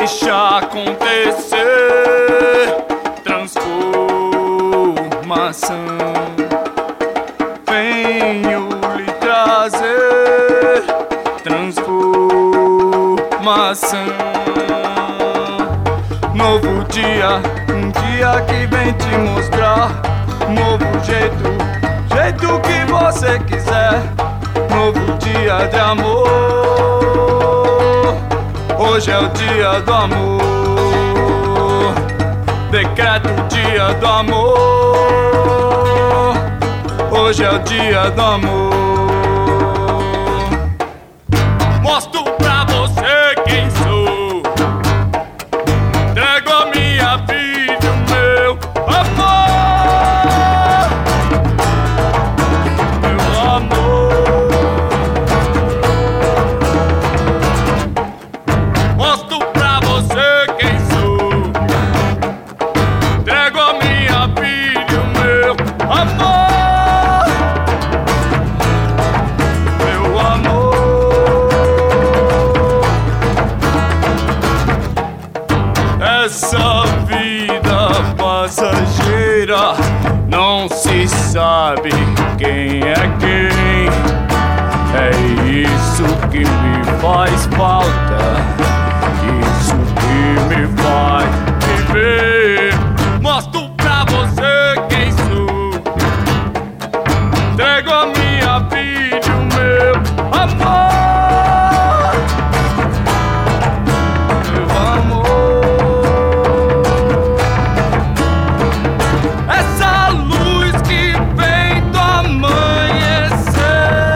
deixa acontecer transformação. Venho lhe trazer transformação. Novo dia, um dia que vem te mostrar novo jeito, jeito que você quiser. Novo dia de amor, hoje é o dia do amor. Decreto o dia do amor, hoje é o dia do amor. Mostro pra você quem sou, entrego a minha vida, o meu amor, meu amor. Mostro pra você quem sou, entrego a minha vida, o meu amor, meu amor. Essa vida passageira não se sabe quem é quem. É isso que me faz falta, isso que me faz viver. Mostro pra você quem sou, entrego a minha vida, o meu amor, meu amor. Essa luz que vem do amanhecer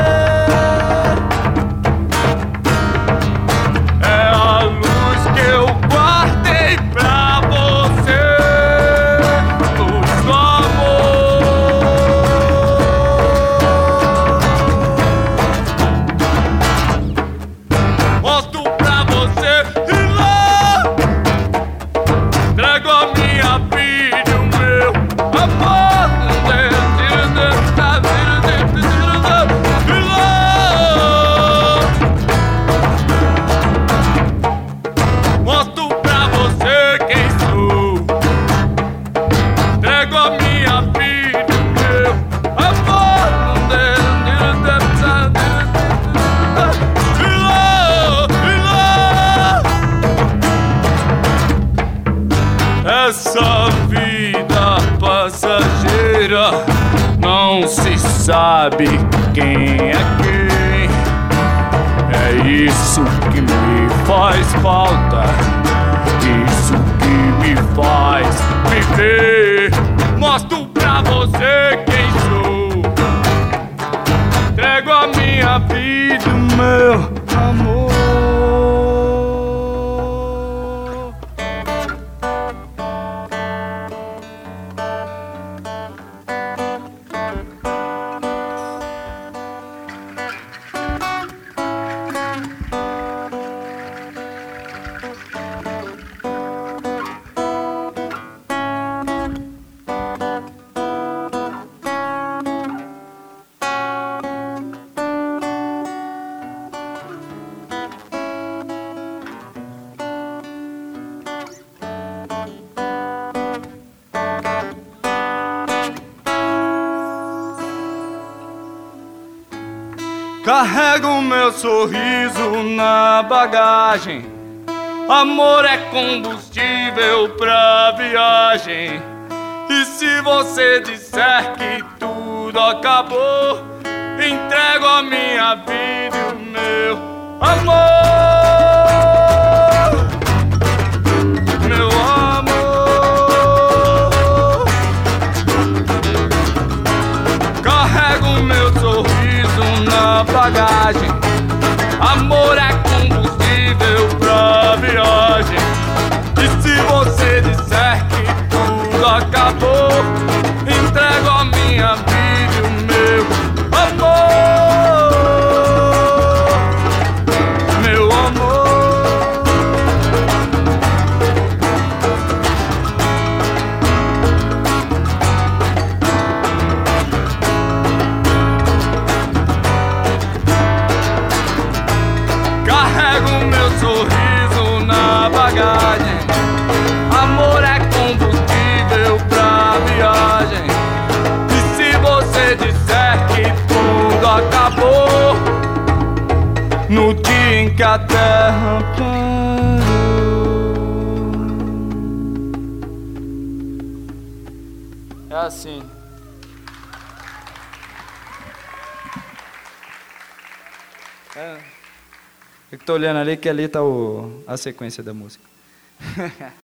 é a luz que eu guardei pra você, luz do amor. Mostro pra você e lá entrego a minha vida, o meu amor. Mostro pra você quem sou, entrego a minha vida, o meu amor. Essa vida passageira não se sabe quem é quem. É isso que me faz falta, isso que me faz viver. Mostro pra você quem sou, entrego a minha vida, o meu amor. Carrego meu sorriso na bagagem. Amor é combustível pra viagem. E se você disser que tudo acabou, entrego a minha vida e o meu amor, meu amor. Carrego meu sorriso na bagagem. Amor é combustível pra viagem. E se você disser que tudo acabou, entrego a minha vida e o meu amor, meu em que a terra parou. É assim. Eu tô olhando ali que ali tá a sequência da música.